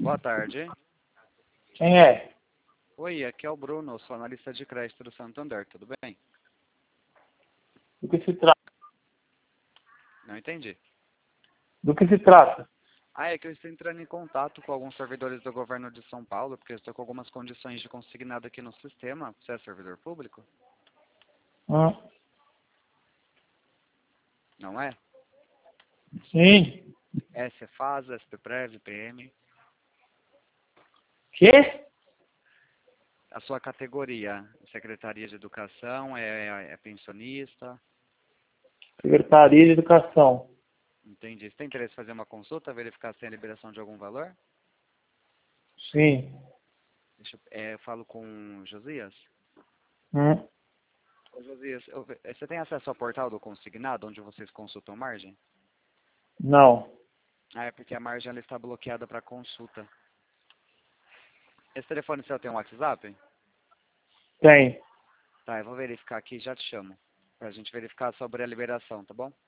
Boa tarde. Quem é? Oi, aqui é o Bruno, sou analista de crédito do Santander, tudo bem? Do que se trata? Não entendi. Do que se trata? É que eu estou entrando em contato com alguns servidores do governo de São Paulo, porque eu estou com algumas condições de consignado aqui no sistema. Você é servidor público? Hum, Não é? sim. Cefasa, SPPrev, PM. Que? A sua categoria, Secretaria de Educação, é pensionista? Secretaria de Educação. Entendi. Você tem interesse em fazer uma consulta, verificar se tem a liberação de algum valor? Sim. Eu falo com o Josias? Hum, Ô, Josias, você tem acesso ao portal do consignado, onde vocês consultam margem? não. É porque a margem ela está bloqueada para consulta. Esse telefone seu tem um WhatsApp? Tem. Tá, eu vou verificar aqui e já te chamo. Pra gente verificar sobre a liberação, tá bom?